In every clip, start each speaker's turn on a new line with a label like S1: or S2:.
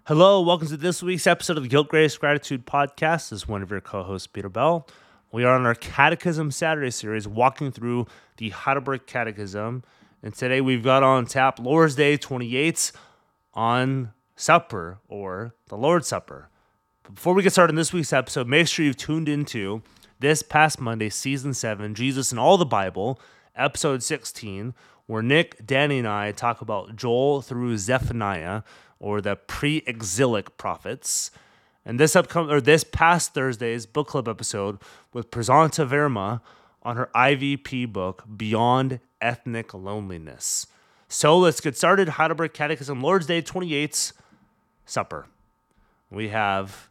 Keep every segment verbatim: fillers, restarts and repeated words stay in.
S1: Hello, welcome to this week's episode of the Guilt, Grace, Gratitude podcast. This is one of your co-hosts, Peter Bell. We are on our Catechism Saturday series, walking through the Heidelberg Catechism. And today we've got on tap Lord's Day twenty-eight on Supper, or the Lord's Supper. But before we get started in this week's episode, make sure you've tuned into this past Monday, Season seven, Jesus and All the Bible, Episode sixteen, where Nick, Danny, and I talk about Joel through Zephaniah, or the pre-exilic prophets. And this upcoming or this past Thursday's book club episode with Prasanta Verma on her I V P book, Beyond Ethnic Loneliness. So let's get started. Heidelberg Catechism, Lord's Day twenty-eight, Supper. We have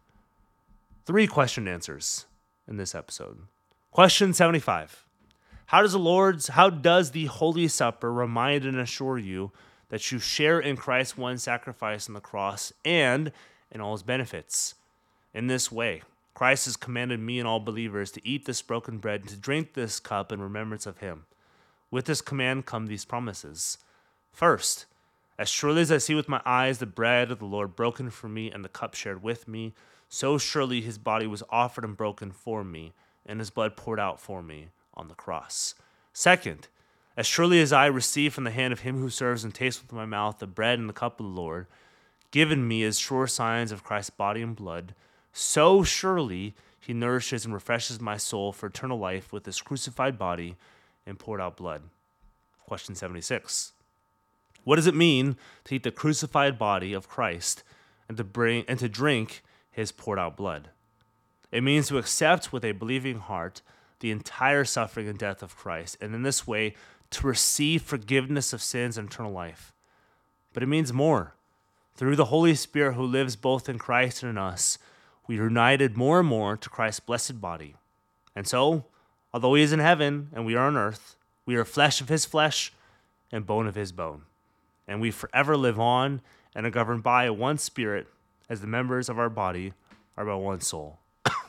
S1: three question answers in this episode. Question seventy-five. How does the Lord's, how does the Holy Supper remind and assure you that you share in Christ's one sacrifice on the cross and in all his benefits? In this way, Christ has commanded me and all believers to eat this broken bread and to drink this cup in remembrance of him. With this command come these promises. First, as surely as I see with my eyes the bread of the Lord broken for me and the cup shared with me, so surely his body was offered and broken for me, and his blood poured out for me on the cross. Second, as surely as I receive from the hand of him who serves and tastes with my mouth the bread and the cup of the Lord, given me as sure signs of Christ's body and blood, so surely he nourishes and refreshes my soul for eternal life with his crucified body and poured out blood. Question seventy-six. What does it mean to eat the crucified body of Christ and to bring and to drink his poured out blood? It means to accept with a believing heart the entire suffering and death of Christ, and in this way to receive forgiveness of sins and eternal life. But it means more. Through the Holy Spirit who lives both in Christ and in us, we are united more and more to Christ's blessed body. And so, although he is in heaven and we are on earth, we are flesh of his flesh and bone of his bone. And we forever live on and are governed by one spirit, as the members of our body are by one soul.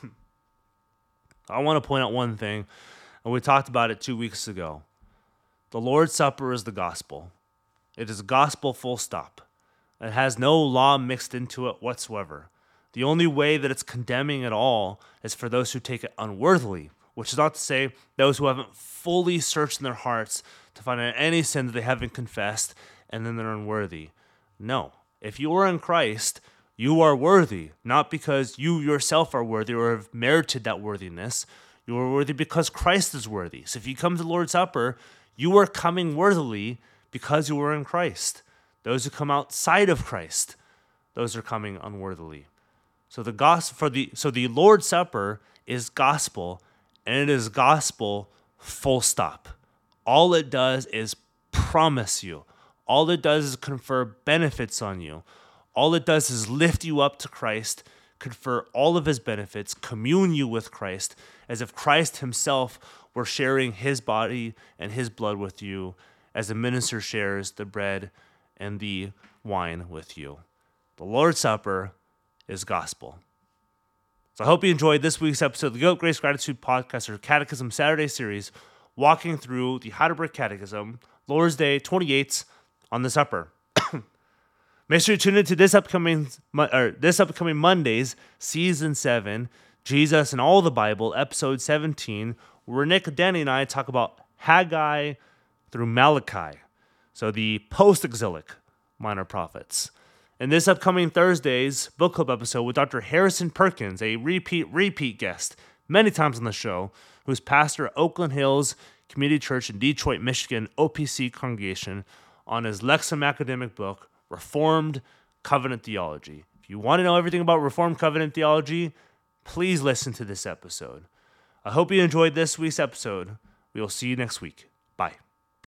S1: I want to point out one thing, and we talked about it two weeks ago. The Lord's Supper is the gospel. It is a gospel full stop. It has no law mixed into it whatsoever. The only way that it's condemning at all is for those who take it unworthily, which is not to say those who haven't fully searched in their hearts to find out any sin that they haven't confessed, and then they're unworthy. No. If you are in Christ, you are worthy, not because you yourself are worthy or have merited that worthiness. You are worthy because Christ is worthy. So if you come to the Lord's Supper, you are coming worthily because you are in Christ. Those who come outside of Christ, those are coming unworthily. So the gospel for the so the Lord's Supper is gospel, and it is gospel full stop. All it does is promise you. All it does is confer benefits on you. All it does is lift you up to Christ, confer all of his benefits, commune you with Christ, as if Christ himself were sharing his body and his blood with you, as the minister shares the bread and the wine with you. The Lord's Supper is gospel. So I hope you enjoyed this week's episode of the Guilt, Grace, Gratitude podcast, or Catechism Saturday series, walking through the Heidelberg Catechism, Lord's Day twenty-eight on the Supper. Make sure you tune into this upcoming or this upcoming Monday's Season seven, Jesus and All the Bible, Episode seventeen, where Nick, Danny, and I talk about Haggai through Malachi, so the post-exilic minor prophets. In this upcoming Thursday's book club episode with Doctor Harrison Perkins, a repeat, repeat guest many times on the show, who's pastor at Oakland Hills Community Church in Detroit, Michigan, O P C congregation, on his Lexham academic book, Reformed Covenant Theology. If you want to know everything about Reformed Covenant Theology, please listen to this episode. I hope you enjoyed this week's episode. We will see you next week. Bye.